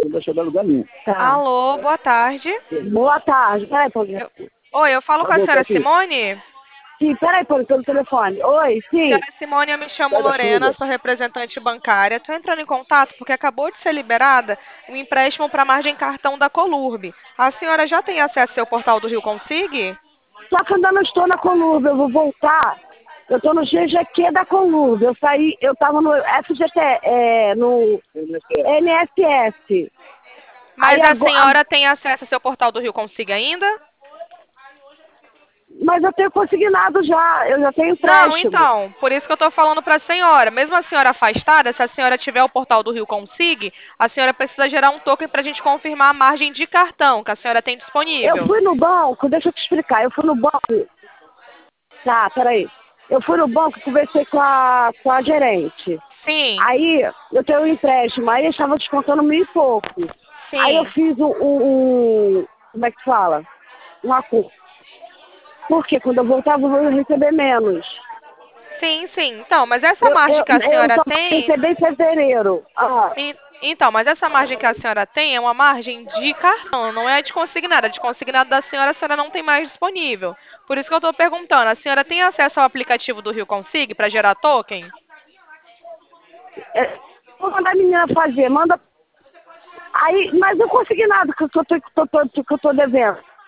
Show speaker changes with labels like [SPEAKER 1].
[SPEAKER 1] deixar dar lugar nenhum.
[SPEAKER 2] Tá.
[SPEAKER 3] Alô, boa tarde.
[SPEAKER 2] Boa tarde. Peraí, Paulinho.
[SPEAKER 3] Oi, eu falo com a
[SPEAKER 1] Alô,
[SPEAKER 3] senhora
[SPEAKER 1] tá aqui.
[SPEAKER 3] Simone?
[SPEAKER 2] Sim, peraí, Paulinho, pelo telefone. Oi, sim.
[SPEAKER 3] Senhora Simone, eu me chamo
[SPEAKER 1] Pega a
[SPEAKER 3] Lorena,
[SPEAKER 1] chuva.
[SPEAKER 3] sou representante bancária. Estou entrando em contato porque acabou de ser liberada um empréstimo para margem cartão da Colurb. A senhora já tem acesso ao seu portal do Rio Consig?
[SPEAKER 2] Só que eu ainda não estou na Colurb, eu vou voltar. Eu estou no GGQ da Colurb. Eu saí, eu estava no FGT, no NSS.
[SPEAKER 3] Mas
[SPEAKER 2] Aí
[SPEAKER 3] a
[SPEAKER 2] agora,
[SPEAKER 3] senhora tem acesso ao seu portal do Rio Consig ainda?
[SPEAKER 2] mas eu tenho consignado já, eu já tenho
[SPEAKER 3] Não,
[SPEAKER 2] empréstimo.
[SPEAKER 3] então, por isso que eu estou falando para a senhora. Mesmo a senhora afastada, se a senhora tiver o portal do Rio Consig, a senhora precisa gerar um token para a gente confirmar a margem de cartão que a senhora tem
[SPEAKER 2] Eu
[SPEAKER 3] disponível.
[SPEAKER 2] fui no banco, deixa eu te explicar, eu fui no banco. Tá, peraí. Eu fui no banco e conversei com a gerente.
[SPEAKER 3] Sim,
[SPEAKER 2] Aí eu tenho um empréstimo, aí eles estavam descontando 1.000 e pouco. Aí eu
[SPEAKER 3] sim.
[SPEAKER 2] fiz como é que fala? Um acordo. Porque quando eu voltar eu vou receber menos.
[SPEAKER 3] Sim, sim. Então, mas essa
[SPEAKER 2] Eu,
[SPEAKER 3] margem
[SPEAKER 2] eu,
[SPEAKER 3] que a
[SPEAKER 2] eu
[SPEAKER 3] senhora
[SPEAKER 2] só vou
[SPEAKER 3] tem.
[SPEAKER 2] receber em fevereiro. Ah,
[SPEAKER 3] Então, mas essa margem que a senhora tem é uma margem de cartão, não é de consignada. De consignada da senhora, a senhora não tem mais disponível. Por isso que eu estou perguntando, a senhora tem acesso ao aplicativo do Rio Consig para gerar token?
[SPEAKER 2] vou mandar a menina fazer, manda. Aí, mas eu consegui nada que eu tô devendo.